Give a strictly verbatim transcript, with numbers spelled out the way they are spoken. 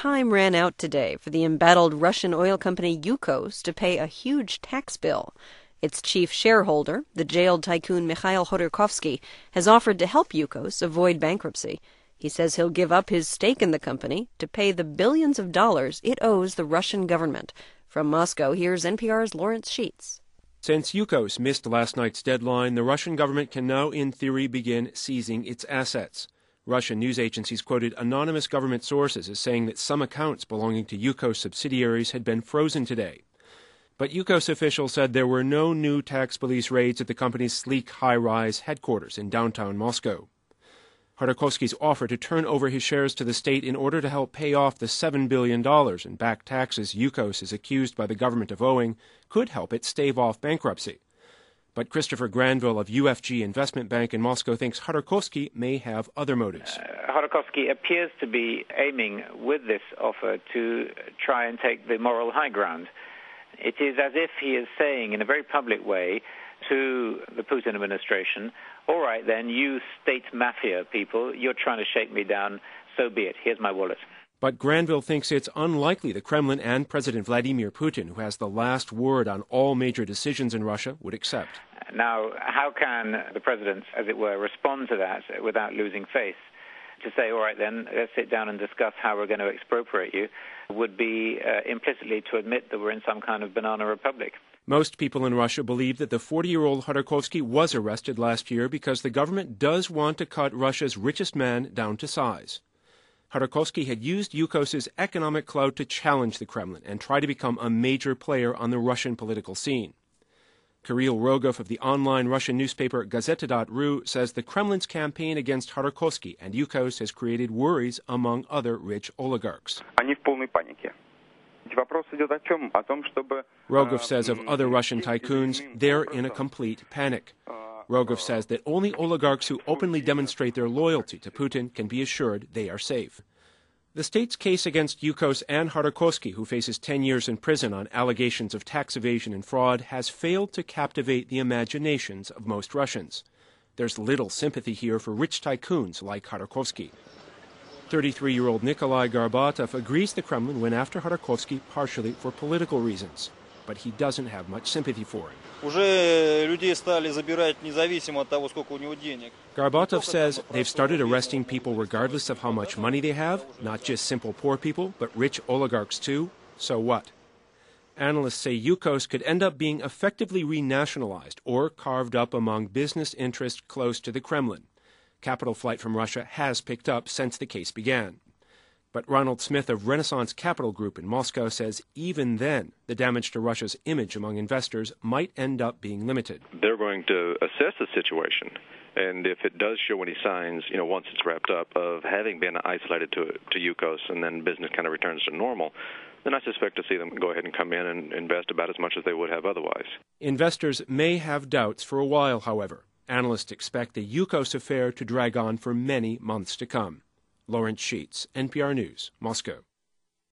time ran out today for the embattled Russian oil company Yukos to pay a huge tax bill. Its chief shareholder, the jailed tycoon Mikhail Khodorkovsky, has offered to help Yukos avoid bankruptcy. He says he'll give up his stake in the company to pay the billions of dollars it owes the Russian government. From Moscow, here's N P R's Lawrence Sheets. Since Yukos missed last night's deadline, the Russian government can now, in theory, begin seizing its assets. Russian news agencies quoted anonymous government sources as saying that some accounts belonging to Yukos subsidiaries had been frozen today. But Yukos officials said there were no new tax police raids at the company's sleek high-rise headquarters in downtown Moscow. Khodorkovsky's offer to turn over his shares to the state in order to help pay off the seven billion dollars in back taxes Yukos is accused by the government of owing could help it stave off bankruptcy. But Christopher Granville of U F G Investment Bank in Moscow thinks Khodorkovsky may have other motives. Uh, Khodorkovsky appears to be aiming with this offer to try and take the moral high ground. It is as if he is saying in a very public way to the Putin administration, all right then, you state mafia people, you're trying to shake me down, so be it, here's my wallet. But Granville thinks it's unlikely the Kremlin and President Vladimir Putin, who has the last word on all major decisions in Russia, would accept. Now, how can the president, as it were, respond to that without losing face? To say, all right then, let's sit down and discuss how we're going to expropriate you, would be uh, implicitly to admit that we're in some kind of banana republic. Most people in Russia believe that the forty-year-old Khodorkovsky was arrested last year because the government does want to cut Russia's richest man down to size. Khodorkovsky had used Yukos's economic clout to challenge the Kremlin and try to become a major player on the Russian political scene. Kirill Rogov of the online Russian newspaper Gazeta dot ru says the Kremlin's campaign against Khodorkovsky and Yukos has created worries among other rich oligarchs. Rogov says of other Russian tycoons, they're in a complete panic. Rogov says that only oligarchs who openly demonstrate their loyalty to Putin can be assured they are safe. The state's case against Yukos and Khodorkovsky, who faces ten years in prison on allegations of tax evasion and fraud, has failed to captivate the imaginations of most Russians. There's little sympathy here for rich tycoons like Khodorkovsky. thirty-three-year-old Nikolai Gorbatov agrees the Kremlin went after Khodorkovsky partially for political reasons, but he doesn't have much sympathy for him. Gorbatov says they've started arresting people regardless of how much money they have, not just simple poor people, but rich oligarchs too. So what? Analysts say Yukos could end up being effectively renationalized or carved up among business interests close to the Kremlin. Capital flight from Russia has picked up since the case began. But Ronald Smith of Renaissance Capital Group in Moscow says even then, the damage to Russia's image among investors might end up being limited. They're going to assess the situation, and if it does show any signs, you know, once it's wrapped up, of having been isolated to to Yukos and then business kind of returns to normal, then I suspect to see them go ahead and come in and invest about as much as they would have otherwise. Investors may have doubts for a while, however. Analysts expect the Yukos affair to drag on for many months to come. Lawrence Sheets, N P R News, Moscow.